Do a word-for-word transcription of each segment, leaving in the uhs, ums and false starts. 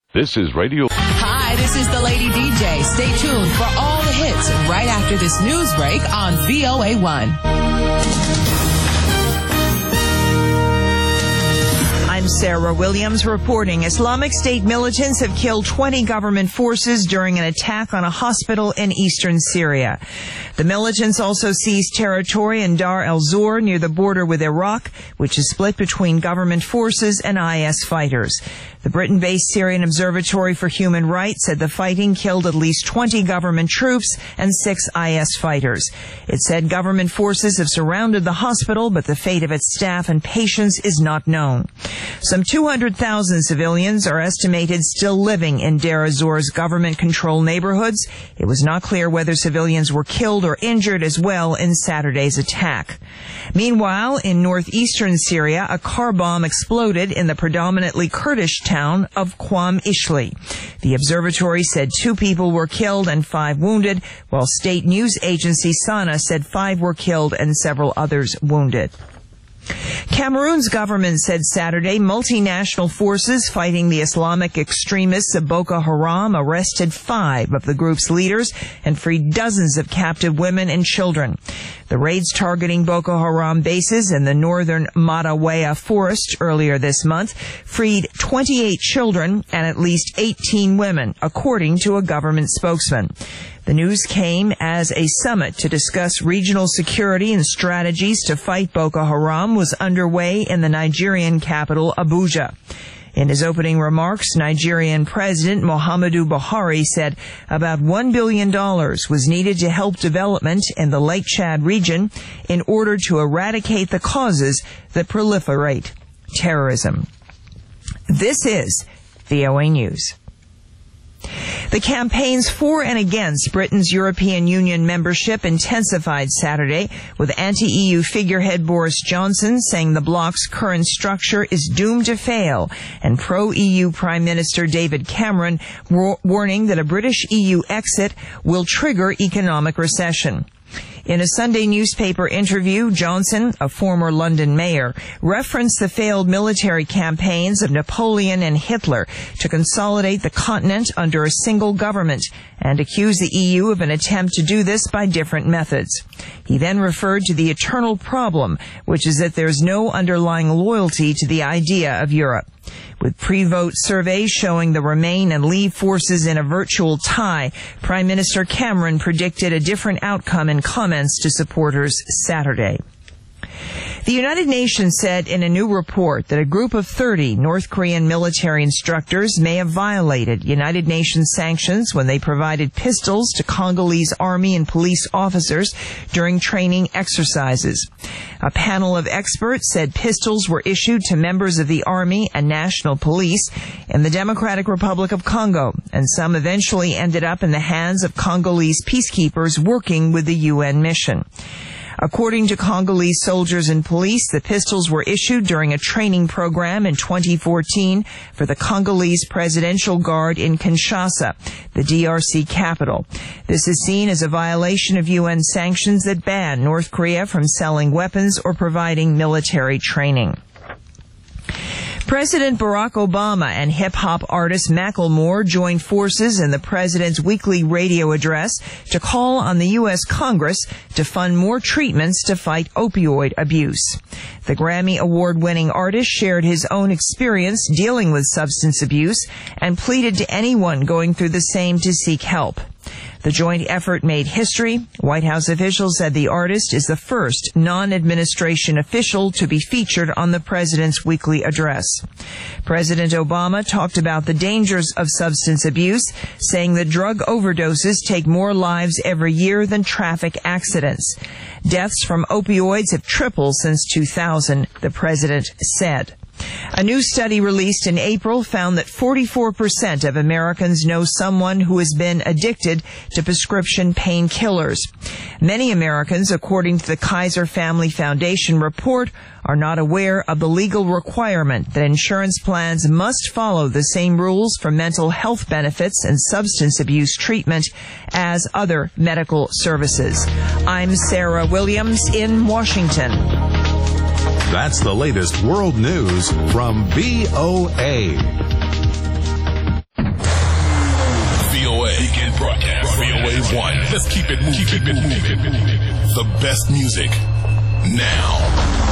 This is Radio. Hi, this is the Lady D J. Stay tuned for all the hits right after this news break on V O A one. I'm Sarah Williams reporting. Islamic State militants have killed twenty government forces during an attack on a hospital in eastern Syria. The militants also seized territory in Dar el-Zor near the border with Iraq, which is split between government forces and I S fighters. The Britain-based Syrian Observatory for Human Rights said the fighting killed at least twenty government troops and six I S fighters. It said government forces have surrounded the hospital, but the fate of its staff and patients is not known. Some two hundred thousand civilians are estimated still living in Deir ez-Zor's government-controlled neighborhoods. It was not clear whether civilians were killed or injured as well in Saturday's attack. Meanwhile, in northeastern Syria, a car bomb exploded in the predominantly Kurdish town of Qam Ishli. The observatory said two people were killed and five wounded, while state news agency Sana said five were killed and several others wounded. Cameroon's government said Saturday multinational forces fighting the Islamic extremists of Boko Haram arrested five of the group's leaders and freed dozens of captive women and children. The raids targeting Boko Haram bases in the northern Matawaya forest earlier this month freed twenty-eight children and at least eighteen women, according to a government spokesman. The news came as a summit to discuss regional security and strategies to fight Boko Haram was underway in the Nigerian capital, Abuja. In his opening remarks, Nigerian President Muhammadu Buhari said about one billion dollars was needed to help development in the Lake Chad region in order to eradicate the causes that proliferate terrorism. This is V O A News. The campaigns for and against Britain's European Union membership intensified Saturday, with anti-E U figurehead Boris Johnson saying the bloc's current structure is doomed to fail, and pro-E U Prime Minister David Cameron war- warning that a British E U exit will trigger economic recession. In a Sunday newspaper interview, Johnson, a former London mayor, referenced the failed military campaigns of Napoleon and Hitler to consolidate the continent under a single government and accused the E U of an attempt to do this by different methods. He then referred to the eternal problem, which is that there's no underlying loyalty to the idea of Europe. With pre-vote surveys showing the Remain and Leave forces in a virtual tie, Prime Minister Cameron predicted a different outcome in comments to supporters Saturday. The United Nations said in a new report that a group of thirty North Korean military instructors may have violated United Nations sanctions when they provided pistols to Congolese army and police officers during training exercises. A panel of experts said pistols were issued to members of the army and national police in the Democratic Republic of Congo, and some eventually ended up in the hands of Congolese peacekeepers working with the U N mission. According to Congolese soldiers and police, the pistols were issued during a training program in twenty fourteen for the Congolese Presidential Guard in Kinshasa, the D R C capital. This is seen as a violation of U N sanctions that ban North Korea from selling weapons or providing military training. President Barack Obama and hip-hop artist Macklemore joined forces in the president's weekly radio address to call on the U S Congress to fund more treatments to fight opioid abuse. The Grammy Award-winning artist shared his own experience dealing with substance abuse and pleaded to anyone going through the same to seek help. The joint effort made history. White House officials said the artist is the first non-administration official to be featured on the president's weekly address. President Obama talked about the dangers of substance abuse, saying that drug overdoses take more lives every year than traffic accidents. Deaths from opioids have tripled since two thousand, the president said. A new study released in April found that forty-four percent of Americans know someone who has been addicted to prescription painkillers. Many Americans, according to the Kaiser Family Foundation report, are not aware of the legal requirement that insurance plans must follow the same rules for mental health benefits and substance abuse treatment as other medical services. I'm Sarah Williams in Washington. That's the latest world news from V O A. V O A one. Let's keep it moving. Keep it moving. The best music now.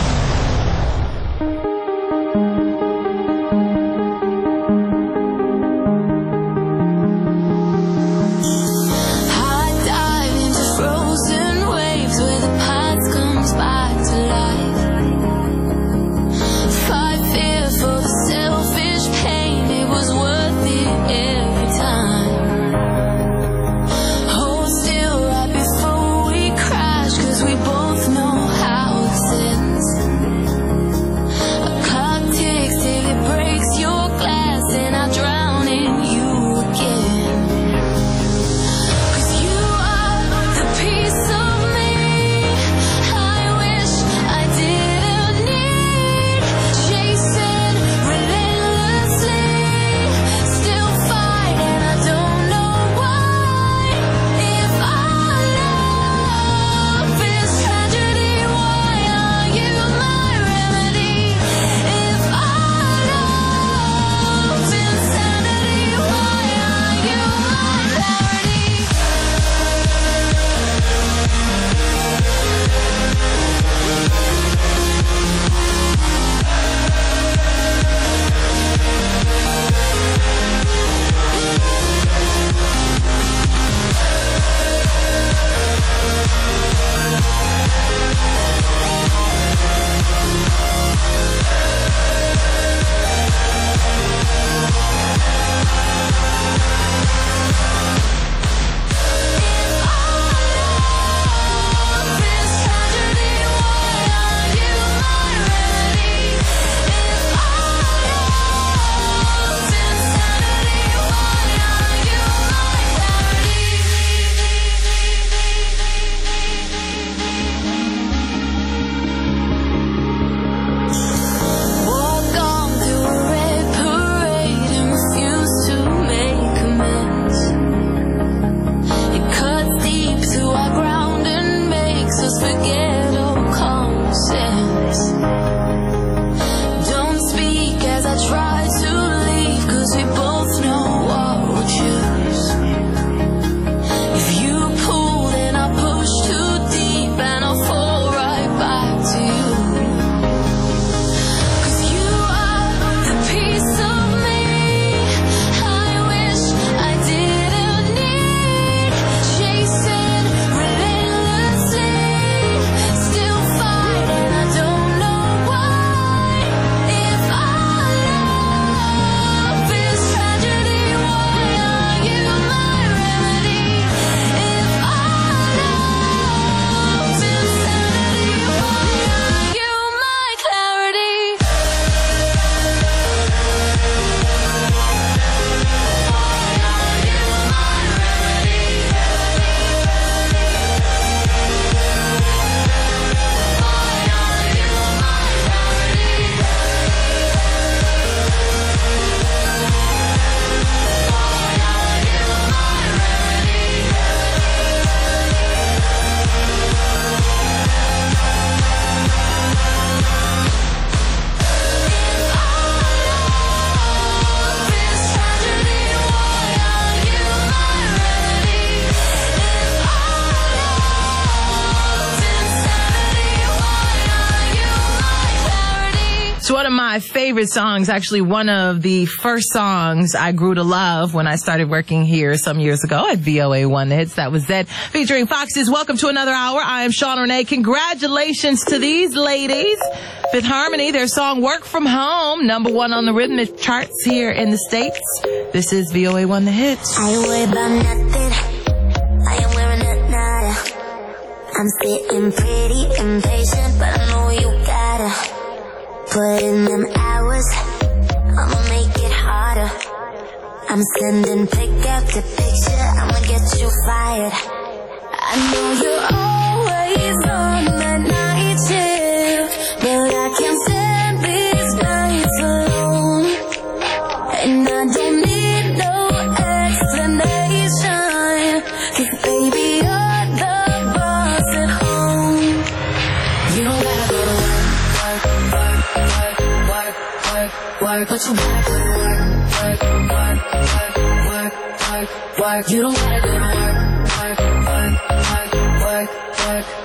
One of my favorite songs, actually one of the first songs I grew to love when I started working here some years ago at V O A one The Hits. That was Zedd featuring Foxes. Welcome to another hour. I am Sean Renee. Congratulations to these ladies. Fifth Harmony, their song Work From Home, number one on the rhythmic charts here in the States. This is V O A one The Hits. I ain't worried about nothing. I ain't wearing a nada. I'm sitting pretty impatient, but I know you gotta put in them hours, I'ma make it harder. I'm sending pick after picture, I'ma get you fired. I know you're always on that night shift, but I can't stand these nights alone. And I don't need no explanation, 'cause baby you're the boss at home. You don't gotta go to work, work, work, work, work, work, but you gotta go to work, work, work, work, work, work, work. You don't gotta go to work.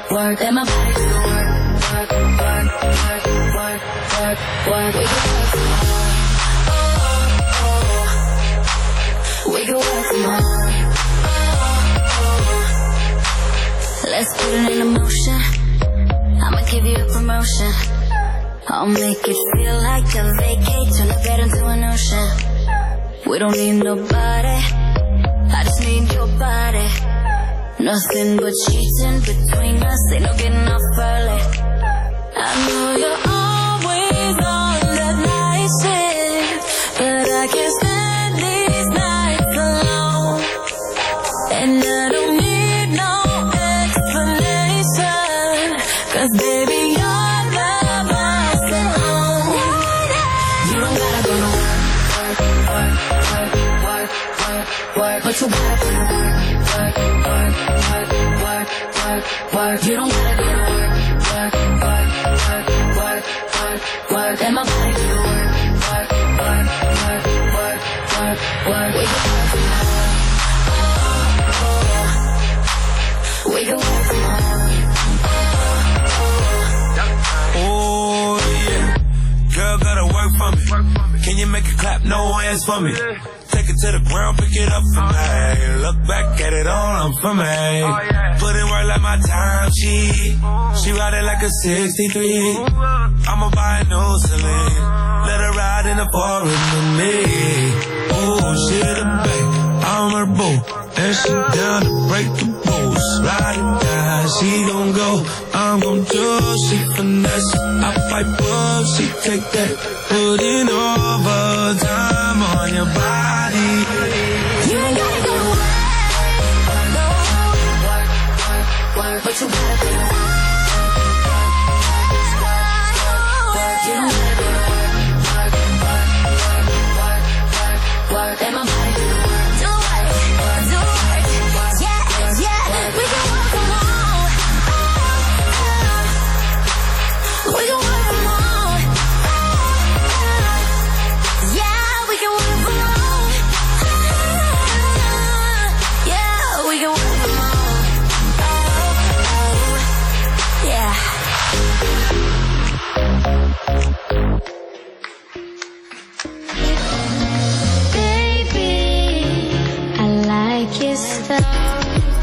work. Let my body do the work, work, work, work, work, work, work. We can work from home. Oh, oh, oh. We can work from home. Oh, oh. Let's put it in motion. I'ma give you a promotion. I'll make it feel like a vacate. Turn the bed into an ocean. We don't need nobody, I just need your body. Nothing but cheating between us, ain't no getting off early. I know you're always on the night shift, but I can't stand these nights alone. And I don't need no explanation, cause baby you're the boss at home. You don't gotta go to work, work, work, work, work, work, but you gotta go to work, work, work, work, work, work. You don't gotta go to work, work, work, work, work, work, work. Let my body do the work, work, work, work, work, work, work. We can work from home. Oh, oh. We can work from home. Oh, oh. Oh yeah, girl gotta work for me. Can you make it clap? No hands for me. Take it to the ground, pick it up for me. Look back at it all, I'm for me. Put in work like my time sheet. She ride it like a sixty-three. I'ma buy a new Celine. Let her ride in the forest with me. Oh, she the babe, I'm her boo. And she down to break the rules. Ride it down, she gon' go, I'm gon' do. She finesse, I fight up, she take that. Put in overtime on your body. You ain't gotta go to work, no, work, work, work, but you gotta go to work, work, you don't gotta go to work, work, work, work, work, work, work, let my body do the work, do work, do work, yeah, yeah, we can work from home, we can work from home, yeah, we can work from home, yeah, we can work from home, yeah. Baby, I like your style.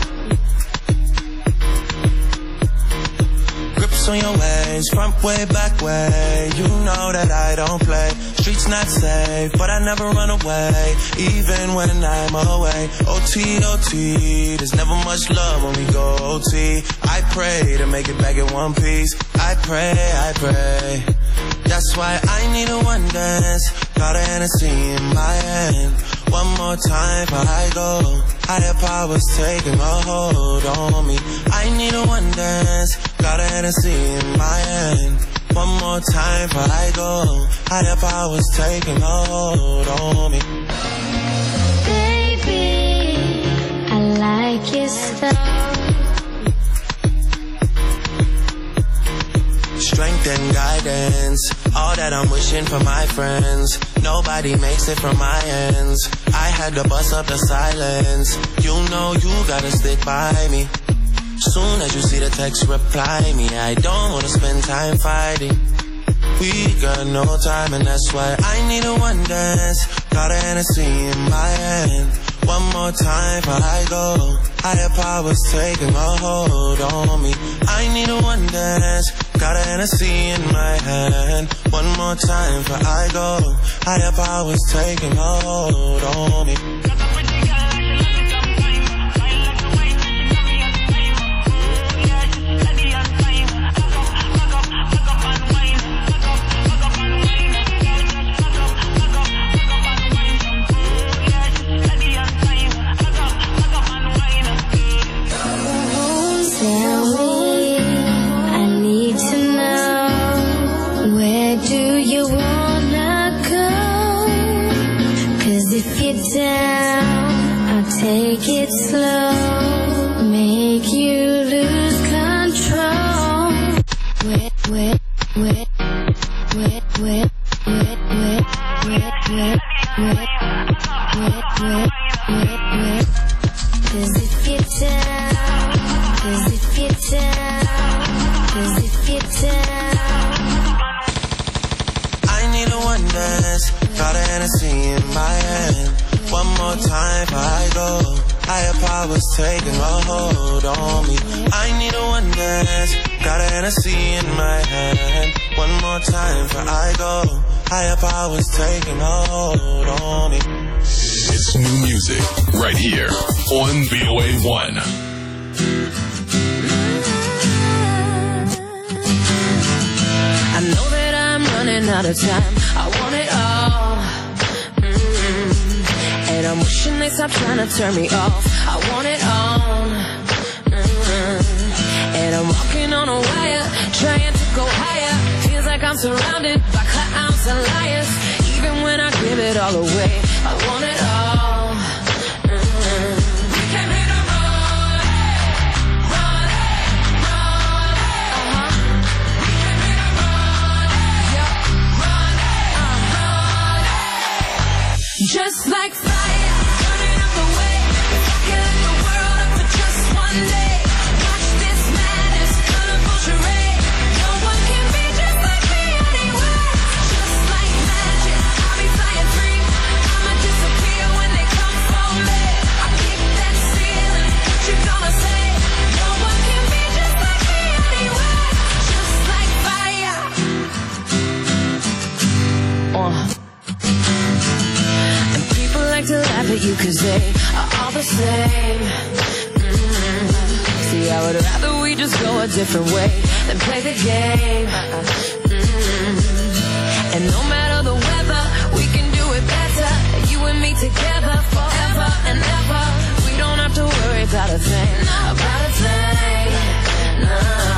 Grips on your ways, front way, back way. You know that I don't play. Streets not safe, but I never run away, even when I'm away. O T, O T, there's never much love when we go O T. I pray to make it back in one piece. I pray, I pray. That's why I need a one dance. Got a Hennessy in my hand. One more time before I go. Higher powers taking a hold on me. I need a one dance. Got a Hennessy in my hand. One more time before I go. Higher powers taking a hold on me. Baby, I like your style. Strength and guidance, all that I'm wishing for my friends. Nobody makes it from my ends. I had to bust up the silence. You know you gotta stick by me. Soon as you see the text, reply me. I don't wanna spend time fighting. We got no time and that's why I need a one dance. Got a Hennessy in my hand. One more time before I go. Higher powers taking a hold on me. I need a one dance. Got a Hennessy in my hand. One more time before I go. Higher powers taking a hold on me. Take it slow, make you lose control. Wet, wet, wet, wet, wet, wet, wet, wet, wet, wet, wet, wet, wet, wet. 'Cause if you're down, 'cause if you're down. 'Cause if you're down, I need a one dance, got a Hennessy in my hand. One more time before I go. Higher powers taking a hold on me. I need a one dance, got a Hennessy in my hand. One more time before I go. Higher powers taking a hold on me. It's new music right here on V O A one. I know that I'm running out of time. I want it all. Mm-hmm. And I'm wishing they stop trying to turn me off. I want it all. Mm-hmm. And I'm walking on a wire, trying to go higher. Feels like I'm surrounded by clowns and liars. Even when I give it all away, I want it all. Mm-hmm. We came here to run, run, run, uh-huh. We came here to run, yeah, run, uh-huh. Just like fire, burning up the way. If I could light the world up for just one day, watch this madness, colorful charade. No one can be just like me anyway. Just like magic, I'll be flying free. I'ma disappear when they come for me. I kick that ceiling, what you gonna say? No one can be just like me anyway. Just like fire. Uh. And people like to laugh at you 'cause they are all the same. Mm-hmm. See, I would rather we just go a different way than play the game. Mm-hmm. And no matter the weather, we can do it better. You and me together forever and ever. We don't have to worry about a thing, about a thing. No.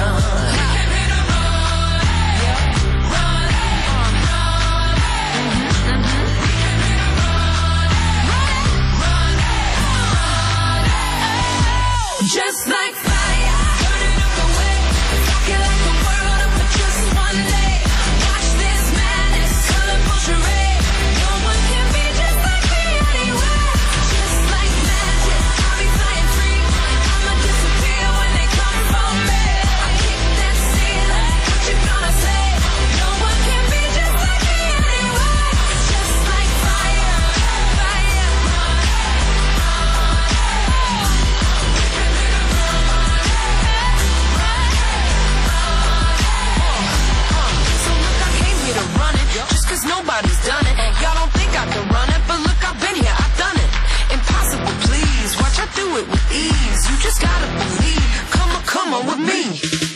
Just like fire, burning up the way. If I could light the world up for just one day, watch this madness, colorful charade. No one can be just like me anyway. Just like magic, I'll be flying free. I'ma disappear when they come for me. I kick that ceiling, what you gonna say? No one can be just like me anyway. Just like fire, fire. To run it, just 'cause nobody's done it. Y'all don't think I can run it, but look, I've been here, I've done it. Impossible, please, watch I do it with ease. You just gotta believe, come on, come on with me.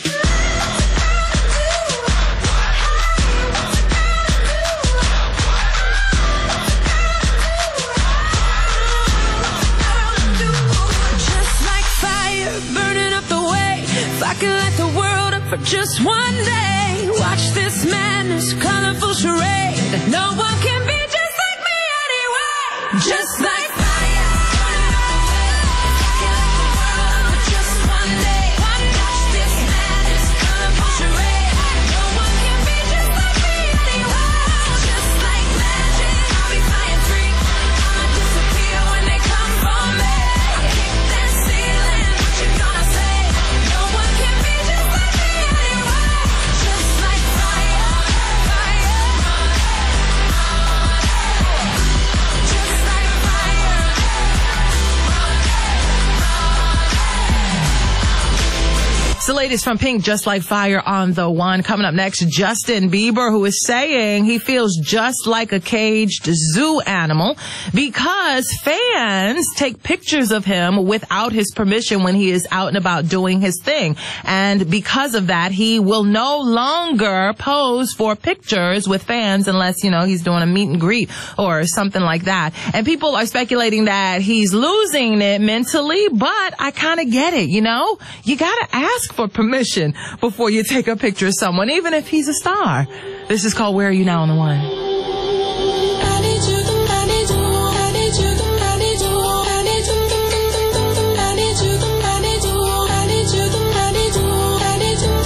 Just like fire, burning up the way. If I could light the world up for just one day, watch this madness, colorful charade. No one can be just like me anyway. Just like fire, burning up the way. If I could light the world up for just one day, watch this madness, colorful charade. No one can be just like me anyway. Just like magic, I'll be flying free. I'ma disappear when they come for me. I kick that ceiling, what you gonna say? No one can be just like me anyway. Just like fire, fire. Just like fire. It's the latest from Pink, Just Like Fire on the One. Coming up next, Justin Bieber, who is saying he feels just like a caged zoo animal because fans take pictures of him without his permission when he is out and about doing his thing. And because of that, he will no longer pose for pictures with fans unless, you know, he's doing a meet and greet or something like that. And people are speculating that he's losing it mentally, but I kind of get it, you know? You gotta ask for permission before you take a picture of someone, even if he's a star. This is called Where Are You Now on the One. I need you, I need you, I need you, I need you, I need you, I need you, I need you, I need you, I need you, I need you,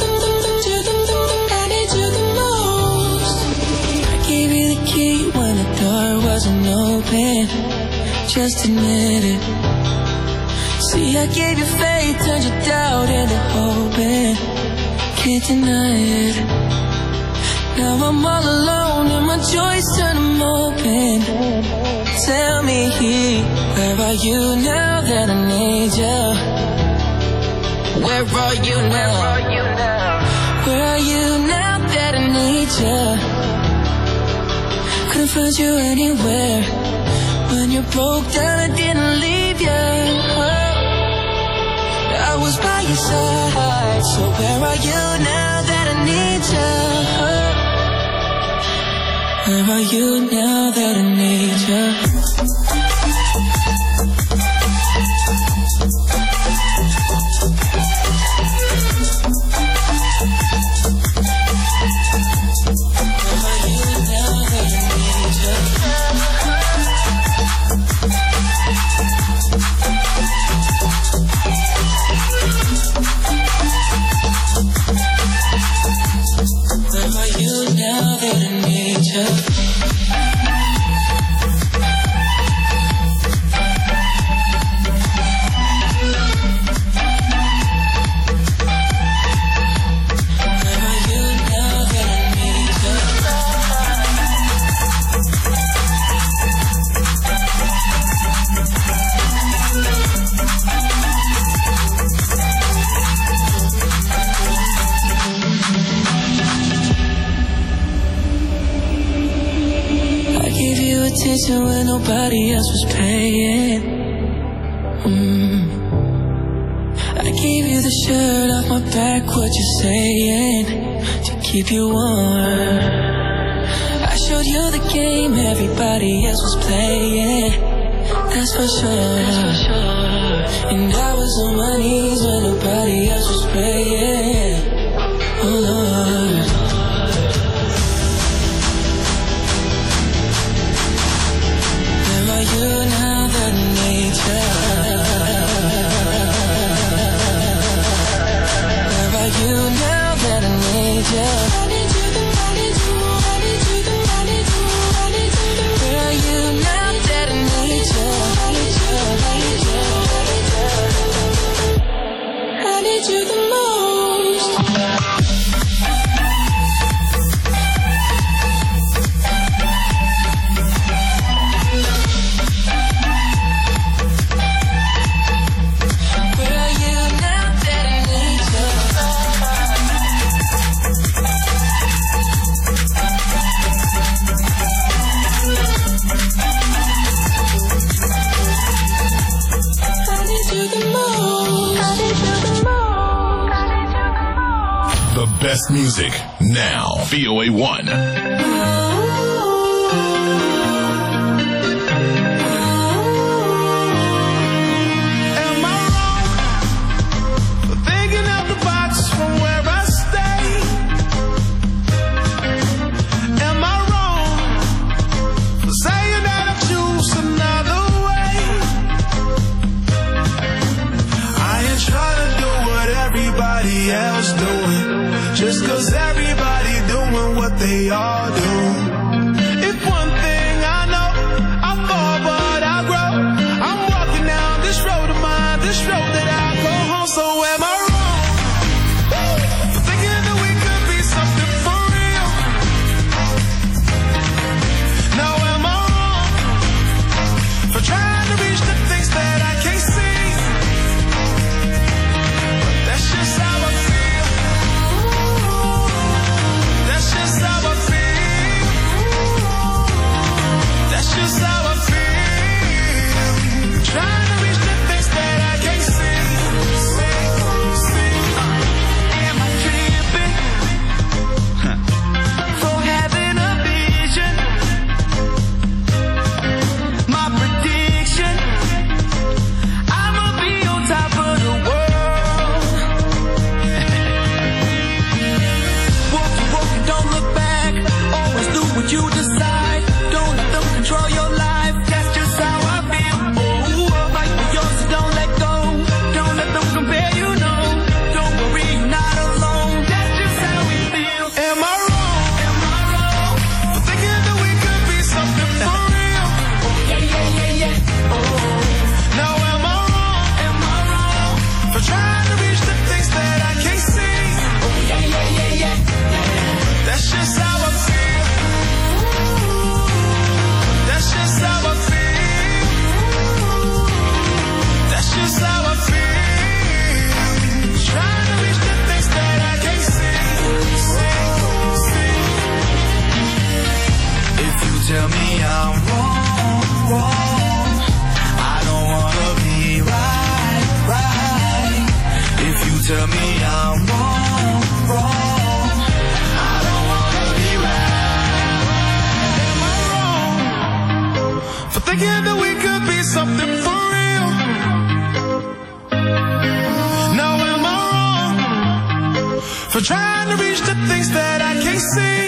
I need you the most. I gave you the key when the door wasn't open. Just admit it. See, I gave you faith, turned your doubt into hoping. can't deny it. Now I'm all alone and my joys turn them open. Tell me, where are you now that I need you? Where are you now? Where are you now that I need you? Couldn't find you anywhere. When you broke down, I didn't leave you. I was by your side. So where are you now that I need you? Where are you now that I need you? When nobody else was paying. mm. I gave you the shirt off my back, what you saying? To keep you warm. I showed you the game everybody else was playing. That's for sure, That's for sure. And I was on my knees when nobody else was praying. Oh Lord, you now that I need you. Where are you now that I need you? I need you, I need you, I need you, I need you, I need you. Where are you now that I need you? I need you, I need you, I need you the most. Best music now. V O A one. Just cause everybody doing what they all do. If one thing I know, I fall but I grow. I'm walking down this road of mine, this road that I go home. So am I wrong for thinking that we could be something for real? Now am I wrong for trying to reach the things that I can't see? But that's just how I feel. That's just how I feel. tell me I'm wrong, wrong. I don't wanna be right. Am I wrong for thinking that we could be something for real? Now am I wrong for trying to reach the things that I can't see?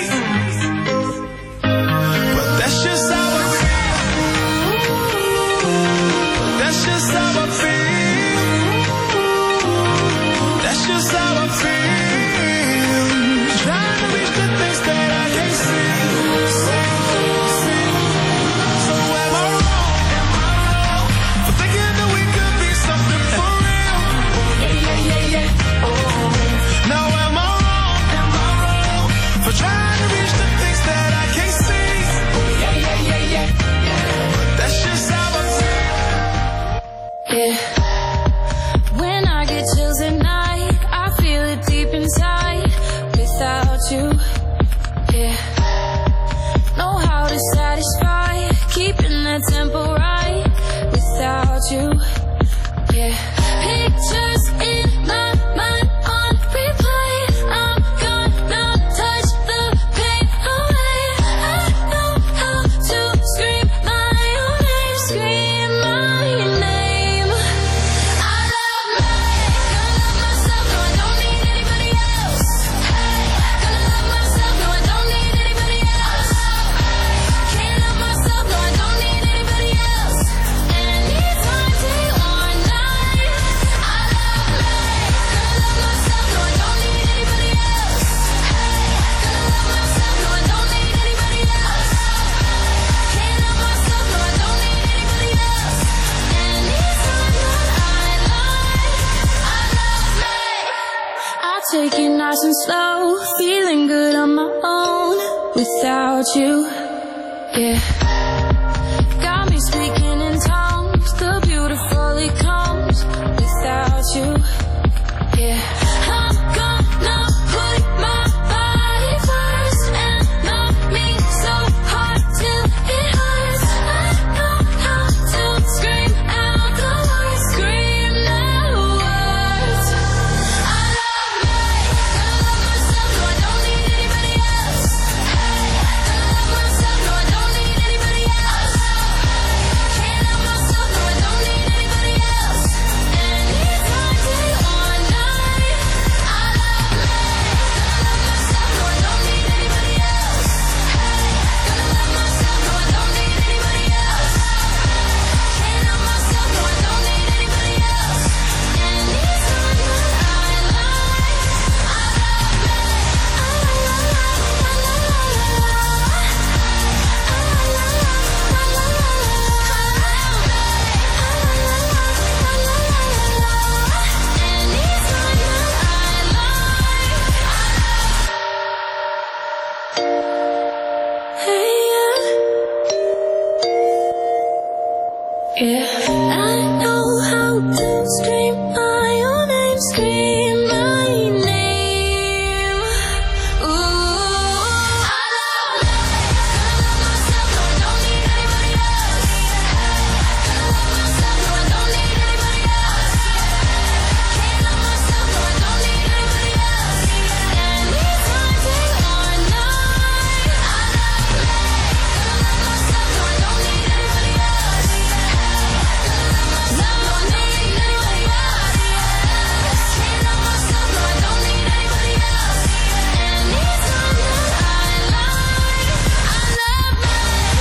But that's just how I feel. That's just how I feel. That's just how I feel. Trying to reach the things that I can't see. So am I wrong? Am I wrong for thinking that we could be something for real? Yeah, yeah, yeah, yeah. Oh. Now am I wrong? Am I wrong for trying to reach the things that I can't see? Yeah, yeah, yeah, yeah. But that's just how I feel. Yeah. When I get chills at night, I feel it deep inside. Without you, yeah. Know how to satisfy, keeping that tempo right. Without you, yeah. Pictures in my mind on replay. I'm gonna touch the pain away. I know how to scream my own name, scream my name. I love me, gonna love myself, no I don't need anybody else. Hey, gonna love myself, no I don't need anybody else. Can't love myself, no I don't need anybody else. Anytime, day or night. I love me, gonna love myself, no I don't need anybody else. Hey, gonna love myself, no I don't need anybody else. Can't love myself, no I don't need anybody else. Anytime that I lie, I love me. I take it nice and slow, feeling good on my own without you. Yeah. Got me speaking in tongues, the beautiful it comes without you. Yeah. I'm gonna put my body first and love me so hard till it hurts. I know how to scream out the words, scream the words. I love me, gonna love myself, no I don't need anybody else. Hey, gonna love myself, no I don't need anybody else. Can't love myself, no I don't need anybody else. Anytime, day or night. I love me, gonna love myself, no I don't need anybody else. Hey, gonna love myself, no I don't need anybody else. Can't love myself, no I don't need anybody else. Anytime that I lie, I love me. Yeah, I know how to scream my own name, scream my name. Ooh, I love me, gonna love myself, no I don't need anybody else. Hey, gonna love myself, no I don't need anybody else. Can't love myself, no I don't need anybody else. Anytime, day or night. I love me, gonna love myself, no I don't need anybody else. Gonna love myself, no I don't need anybody else. Can't love myself, no I don't need anybody else. Anytime that I lie, I love me.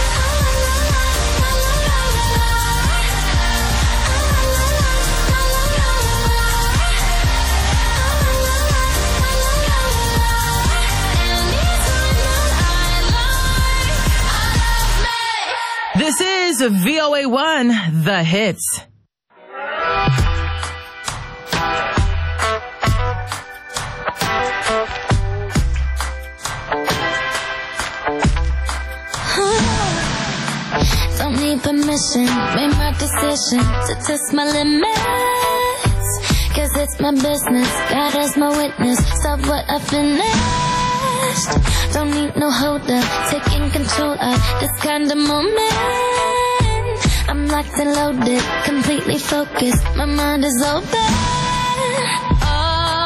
This is V O A one, The Hits. Don't need permission, made my decision to test my limits. Cause it's my business, God as my witness. Stop what I finished. Don't need no holder, taking control of this kind of moment. I'm locked and loaded, completely focused, my mind is open. Oh,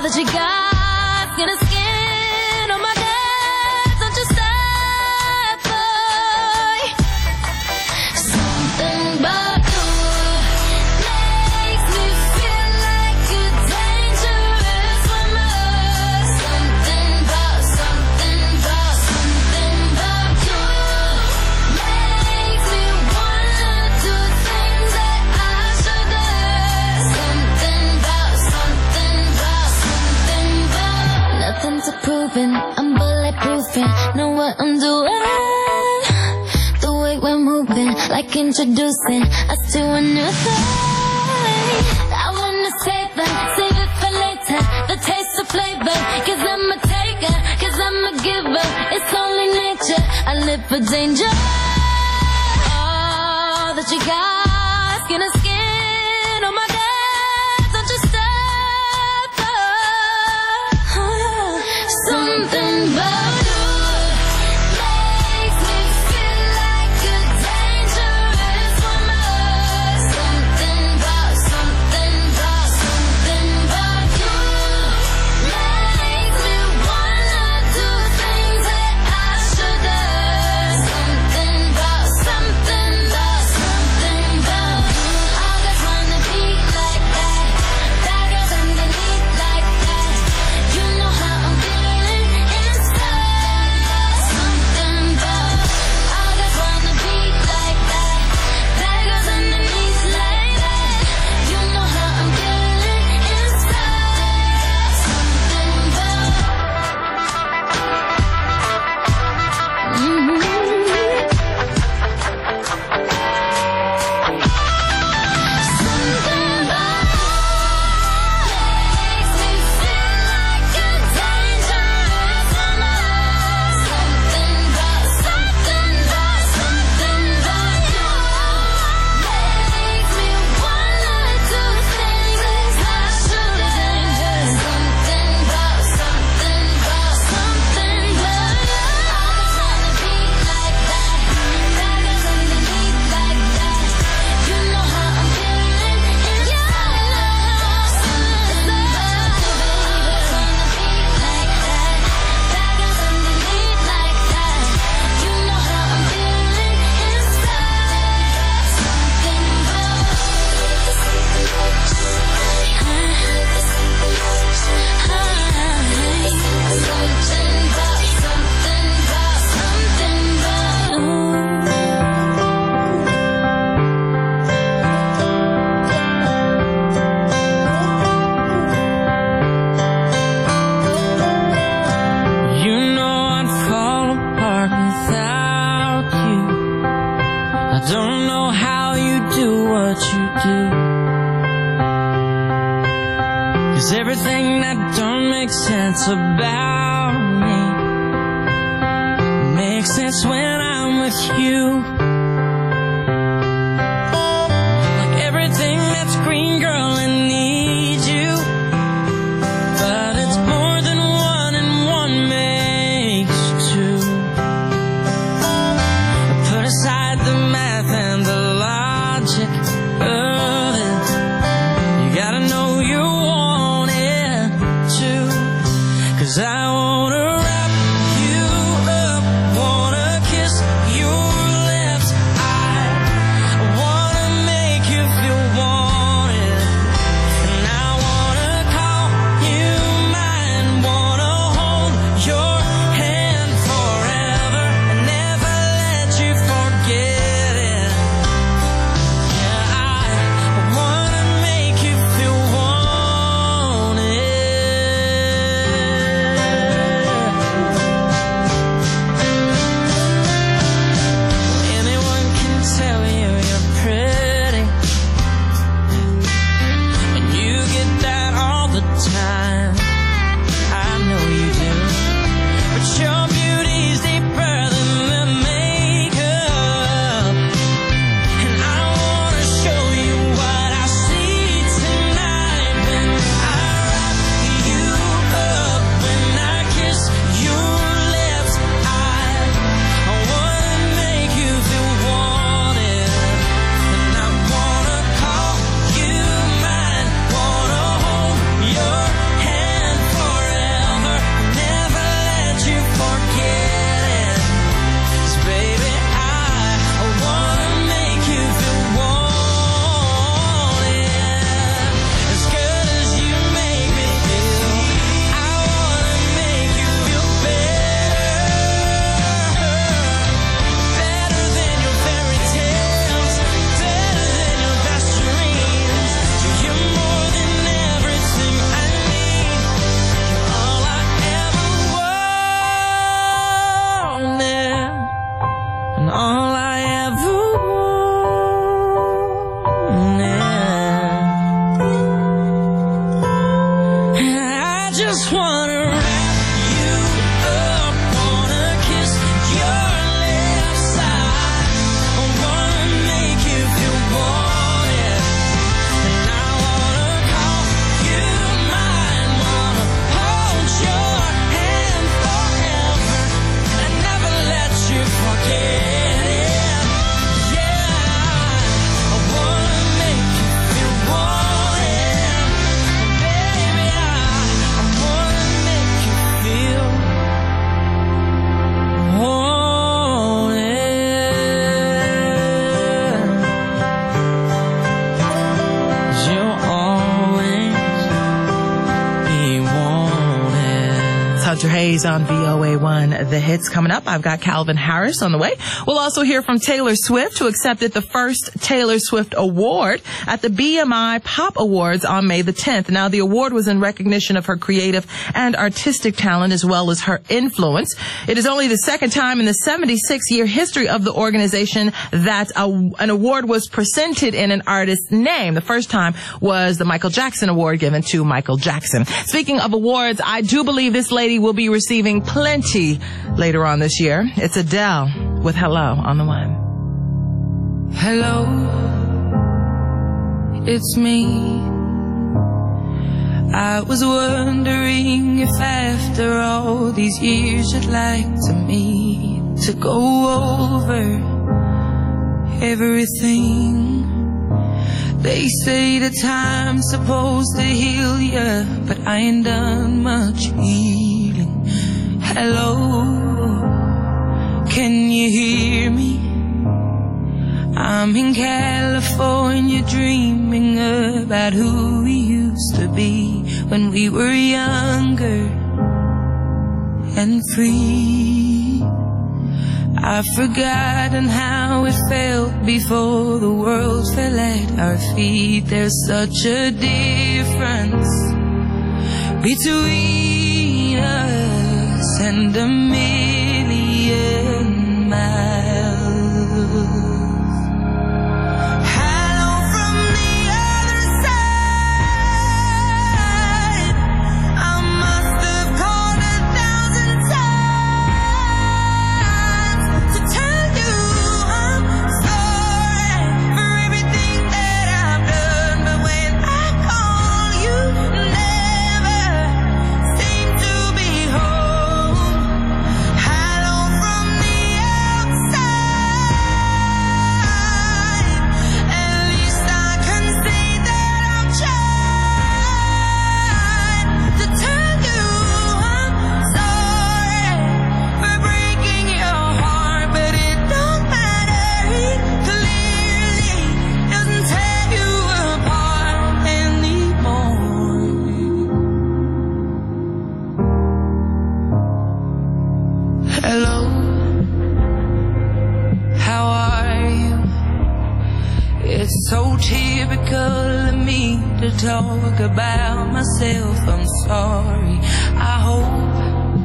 that you got skin to skin on my neck. Don't you stop, boy. Something about you makes me feel like a dangerous woman. Something about, something about, something about you makes me wanna do things that I shouldn't. Something about, something about, something about. Nothing's approving, I'm bulletproofing. Know what I'm doing. The way we're moving, like introducing us to a new thing. I wanna save it, save it for later. The taste of flavor, cause I'm a taker, cause I'm a giver. It's only nature, I live for danger. All that you got, skin to skin on my neck. Don't you stop, oh. Something about you makes me feel like a dangerous woman. Something about, something about, something about you makes me wanna do things that I shouldn't. Something about, something about, something about you. All guys wanna be like that. Bad girls underneath like that. You know how I'm feeling inside. Something about, all guys wanna be like that. Bad girls underneath like that. You know how I'm feeling inside. Something about. Mm-hmm. Something about makes me feel like a dangerous woman. Something about, something about, something about you makes me wanna do things that I shouldn't. Something about, something about, something about you. All guys wanna be like that. Bad girls underneath like that. You know how I'm feeling inside. Something about you, baby. Wanna be like that. Bad girls underneath like that. You know how I'm feeling inside. Something about. Something about, something about, something You know I'd fall apart without you. I don't know how you do what you do. Cause everything that don't make sense about me makes sense when I'm with you. Like everything that's green, girl, it needs you. But it's more than one and one makes two. Put aside the math and the logic of it. You gotta know you want it too. Cause I wanna wrap you up, wanna kiss your lips. I wanna make you feel wanted. And I wanna call you mine, wanna hold your hand forever and never let you forget it. Yeah, Walter Hayes on V O A one. The hits coming up. I've got Calvin Harris on the way. We'll also hear from Taylor Swift, who accepted the first Taylor Swift Award at the B M I Pop Awards on May the tenth. Now, the award was in recognition of her creative and artistic talent as well as her influence. It is only the second time in the seventy-six year history of the organization that a, an award was presented in an artist's name. The first time was the Michael Jackson Award given to Michael Jackson. Speaking of awards, I do believe this lady will be receiving plenty later on this year. It's Adele with Hello on the One. Hello, it's me. I was wondering if after all these years you'd like to meet to go over everything. They say the time's supposed to heal ya, but I ain't done much healing. Hello, can you hear me? I'm in California dreaming about who we used to be when we were younger and free. I've forgotten how it felt before the world fell at our feet. There's such a difference between us and a million miles. Talk about myself, I'm sorry. I hope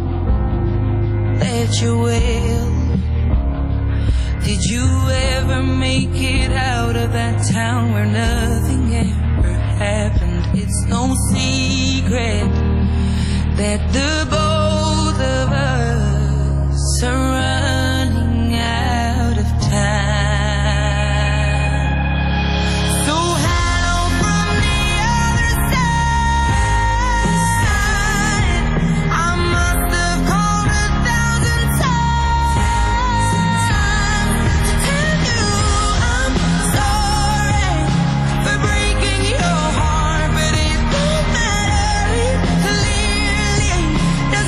that you're well. Did you ever make it out of that town where nothing ever happened? It's no secret that the both of us are running out of time. Doesn't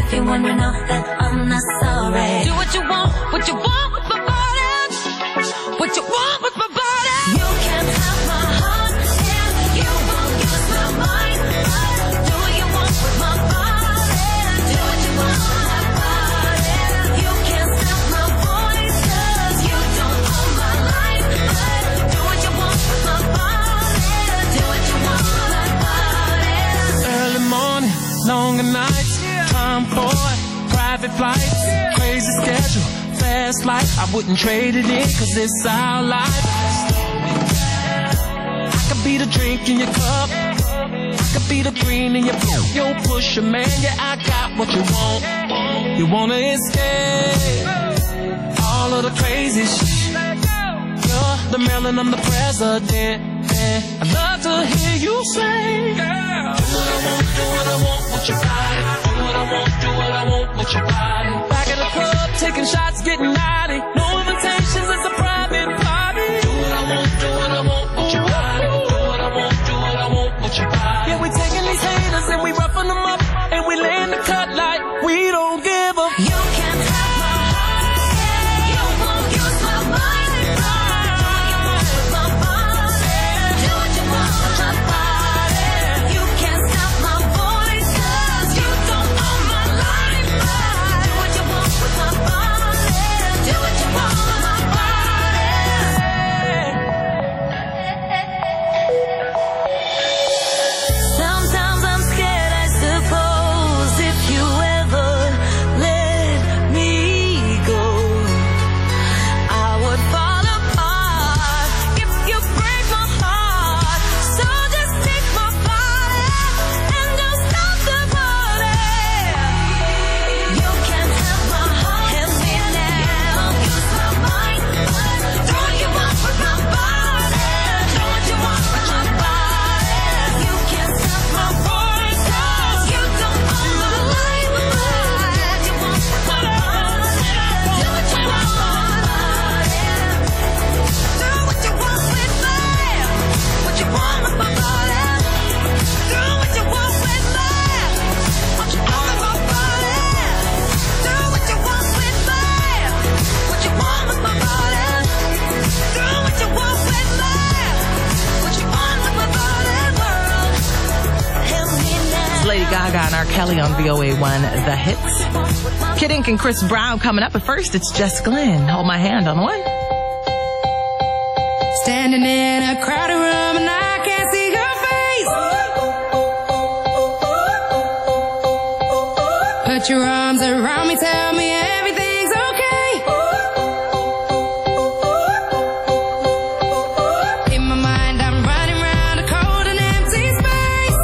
If you wanna know that I'm not sorry. Do what you want, what you want with my body. What you want with my body. You can't have my heart and you won't use my mind. Do what you want with my body. Do what you want with my body. You can't stop my voice 'cause you don't own my life. Do what you want with my body. Do what you want with my body. Early morning, longer nights, time for it, private flights, crazy schedule, fast life. I wouldn't trade it in 'cause it's our life. I could be the drink in your cup, I could be the green in your blue. Yo, push a man, yeah, I got what you want. You wanna escape all of the crazy shit. You're the Maryland, I'm the president. I'd love to hear you say, girl, do what I want, do what I want with your body. Do what I want, do what I want with your body. Back at the club, taking shots, getting naughty. No invitations, it's a private party. Do what I want, do what I want with your body. Do what I want, do what I want with your body. Yeah, we taking these haters and we roughing them up, and we laying the cut like we don't give a. You can't have my heart and you won't use my mind. Do what you want with my body. Do what you want with my body. You can't stop my voice 'cause you don't own my life. Do what you want with my body. Do what you want with my body. Sometimes I'm scared, I suppose, if you ever let me go, I would fall apart if you break my heart. So just take my body and don't stop the party. You can't have my heart, help me now. Use my mind, do what you want with my body. Do what you want with my body. You can't stop my voice 'cause you don't own my life. Do what you want with my body. Do what you want with my body. Do what you want with me. What you want with my body. Do what you want with me. What you want with my body. Do what you want with me. What you want with my body. Do what you want with me. What you want with my body, world. Help me now. It's Lady Gaga and R. Kelly on V O A one, The Hits. Kid Ink and Chris Brown coming up. But first, it's Jess Glynn. Hold my hand on one. Standing in a crowded room and I can't see your face. Put your arms around me, tell me everything's okay. In my mind, I'm running around a cold and empty space.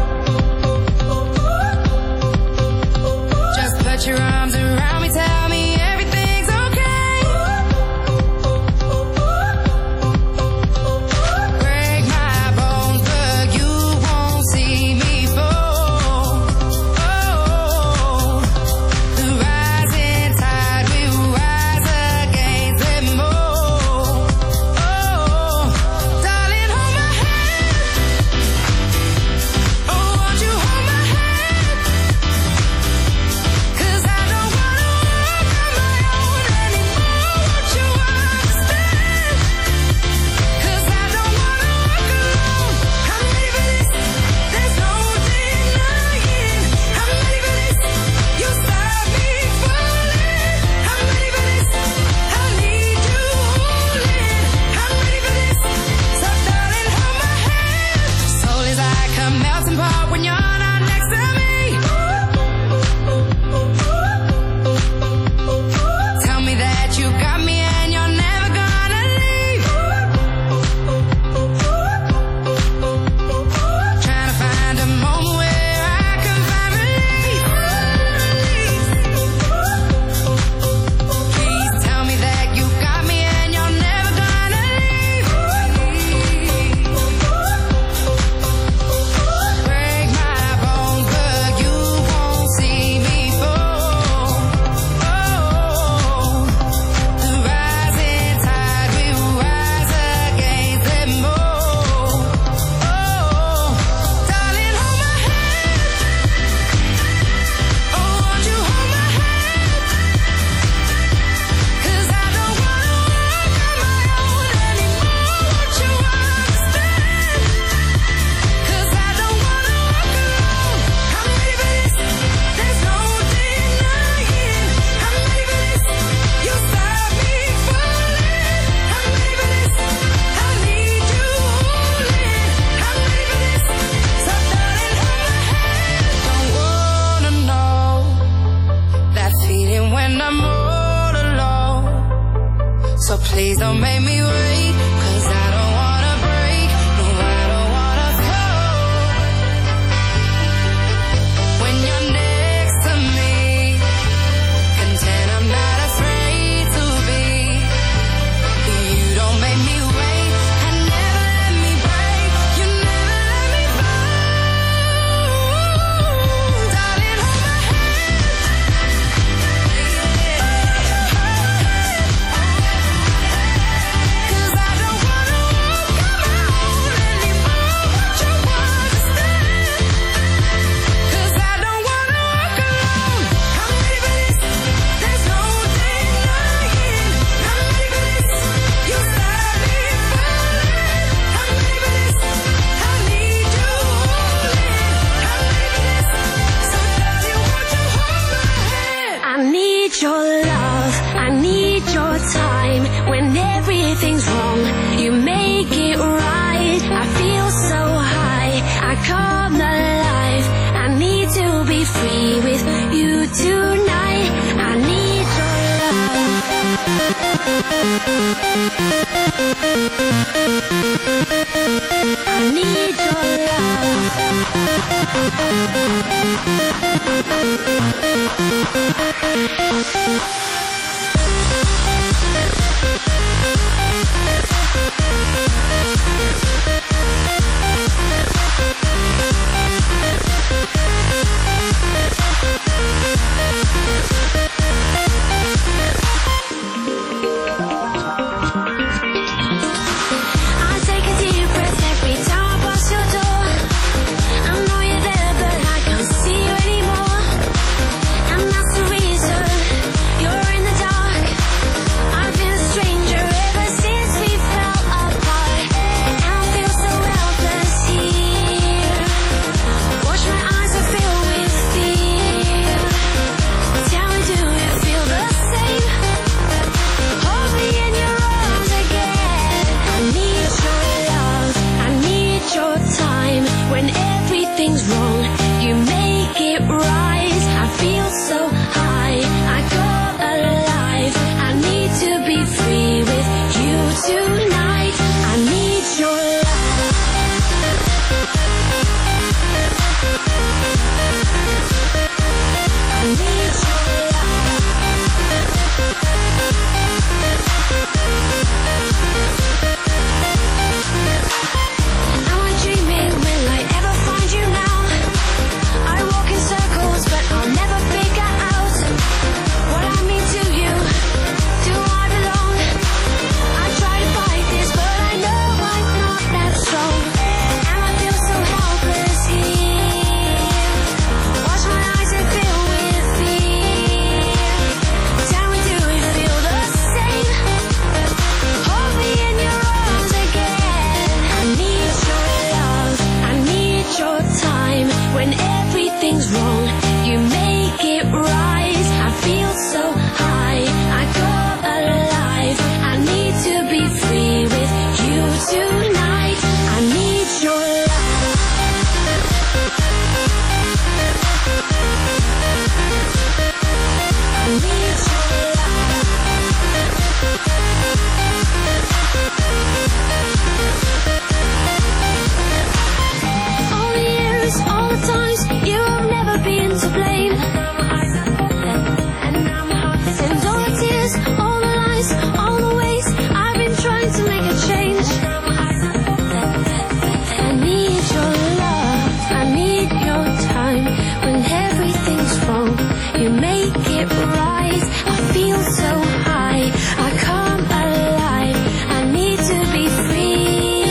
Just put your arms around me, tell me everything's okay. Break my bones, but you won't see me fall. Oh, the rising tide will rise against them all. Oh, darling, hold my hand. Oh, won't you hold my hand? 'Cause I don't wanna walk on my own anymore. Won't you understand? 'Cause I don't wanna walk alone. I'm ready for this. There's no denying. I'm ready for this. You stop me falling. I'm ready for this. I need you holding. I'm ready for this. So darling, hold my hand. Soul is like a melting pot when you're not next to me. Tell me that you got me and you're never gonna leave. Trying to find a moment where I can find relief. Please tell me that you got me and you're never gonna leave. Break my Please don't make me wait, 'cause I don't wanna break. No, I don't wanna go. When you're next to me, content I'm not afraid to be. You don't make me wait, and never let me break. You never let me fall. Darling, hold my hand. 'Cause I don't wanna walk on my own anymore. But you understand. 'Cause I don't wanna walk alone. I'm ready for this. There's no denying. I'm ready for this. You start me falling. I'm ready for this. I need you holding. I'm ready for this. So darling, won't you hold my hand? I need your love, I need your time. When everything's wrong, you make it right. I feel so high, I come alive. I need to be free with you tonight. I need your love. I need your I take a deep breath every time I pass your door. I know you're there, but I can't see you anymore. And that's the reason you're in the dark. I've been a stranger ever since we fell apart. And I feel so helpless here. Watch my eyes are filled with fear. Tell me, do you feel the same? Hold me in your arms again. I need your love, I need your time. When everything's wrong, you make it right. I feel so high, I come alive. I need to be free with you tonight. I need your love. I need your Am I dreaming? Will I ever find you now? I walk in circles, but I'll never figure out what I mean to you. Do I belong? I try to fight this, but I know I'm not that strong. And I feel so helpless here. Watch my eyes and fill with fear. Tell me, do you feel the same? Hold me in your arms again. I need your love, I need your time. When everything's wrong, you make it right. I feel so high, I come alive. I need to be free with you tonight. I need your love. I need your love. All the years, all the times, you have never been to blame. And all the tears, all the lies, all the ways I've been trying to make a change. I need your love, I need your time. When everything's wrong, you make it right. I feel so high, I come alive. I need to be free.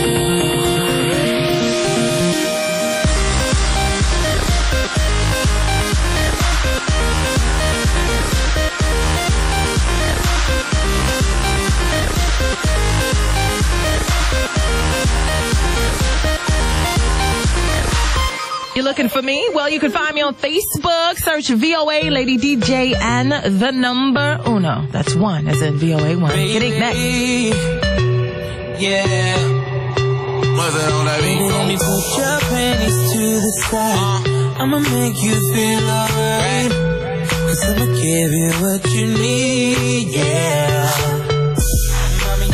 You looking for me? Well, you can find me on Facebook. Search V O A Lady D J and the number uno. That's one, as in V O A one. Get it next. Yeah. Let me put your panties to the side. I'ma make you feel alright. Cause I'ma give you what you need, yeah. Mommy,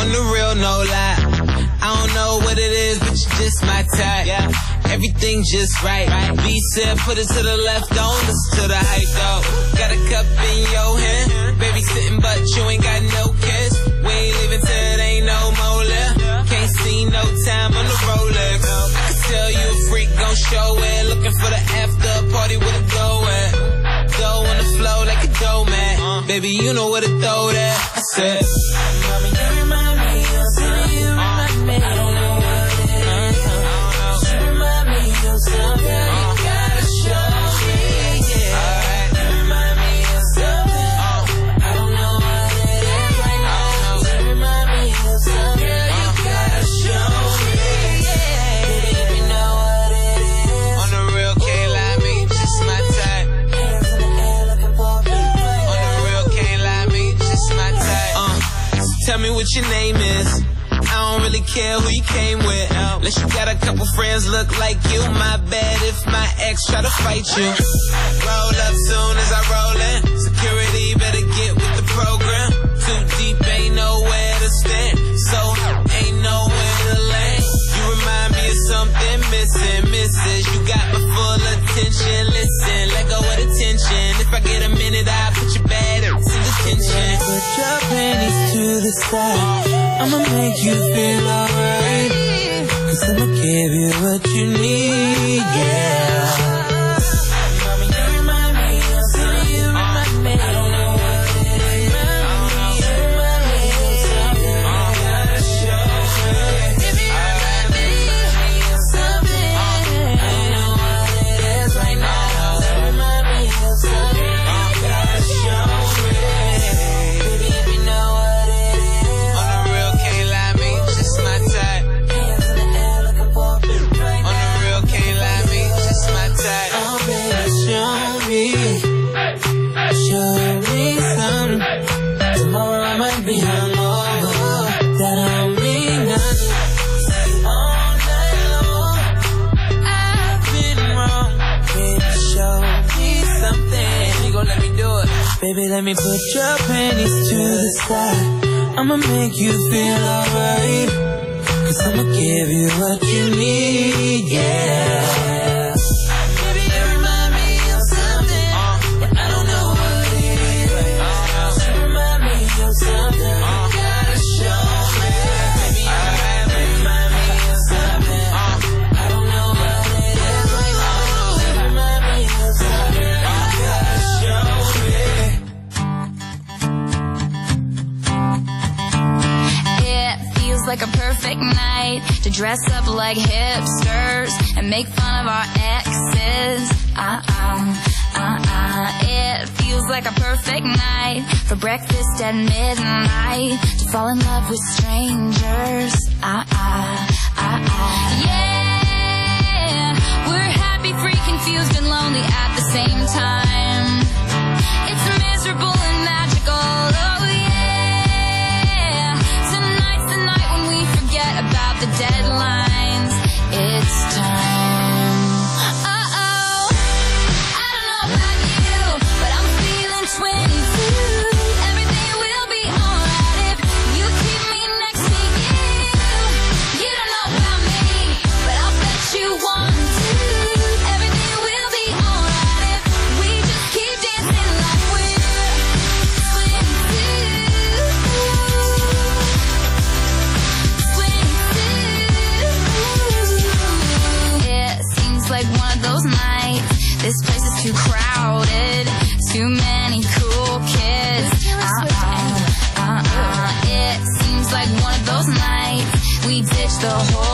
On the real, no lie. I don't know what it is, but you're just my type. Yeah. Everything just right. right. B said, put it to the left, don't listen to the hype, though. Got a cup in your hand, baby sitting, but you ain't got no kiss. We ain't leaving till it ain't no more left. Can't see no time on the Rolex. I can tell you a freak gon' show it. Looking for the after party with a go at. Go on the flow like a dough man. Uh, baby, you know where to throw that. I said, mommy, you remind me of something. You remind me. I don't know what it is. You remind me of something. You gotta show me. Yeah. Alright. You remind me of something. I don't know what it is right now. You remind me of something. Girl, you gotta show me. Yeah. Baby, if you know what it is. On the real, can't lie, me just my type. Hands in the air looking for me. On the real, can't lie, me just my type. Uh, so tell me what your name is. I don't really care who you came with. Unless you got a couple friends look like you. My bad if my ex try to fight you. Roll up soon as I roll in. Security better get with the program. Too deep, ain't nowhere to stand. So ain't nowhere to land. You remind me of something missing, missus. You got my full attention. Listen, let go of the tension. If I get a minute, I'll put your bad in detention. Put your panties to the side. I'ma make you feel alright. Cause I'ma give you what you need, yeah. Mommy, you remind me of something. You remind me. I don't know what it is. You remind me of something. You gotta show me. Baby, you remind me of something. I don't know what it is right now. You remind me of something. You gotta show me. Baby, if you know what it is. On the real, can't lie, me just my type. Hands in the air looking for me right On the now. real, can't lie, me just my type. Oh, baby, show me, show me some. Tomorrow I might be hungover. That don't mean nothing. All night long, I've been wrong. Baby, show me something. You gon' let me do it? Baby, let me put your panties to the side. I'ma make you feel alright. Cause I'ma give you what you need, yeah. Baby, you remind me of something. But I don't know what it is. You remind me of something. You gotta show me. Baby, you remind me of something. I don't know what it is right now. You remind me of something. You gotta show me. It feels like a perfect night to dress up like hipsters and make fun of our exes. Uh-uh, uh-uh. It feels like a perfect night for breakfast at midnight to fall in love with strangers. Uh-uh, uh-uh. Yeah, we're happy, free, confused, and lonely at the same time. It's miserable and magical. Oh yeah. Tonight's the night when we forget about the deadlines. It's time. Uh-oh. I don't know about you, but I'm feeling twenty-two. Everything will be alright if you keep me next to you. You don't know about me, but I'll bet you want to. Everything will be alright if we just keep dancing like we're it seems like one of those nights. This place is too crowded. Too many cool kids. Uh-uh, uh-uh. It seems like one of those nights. We ditch the whole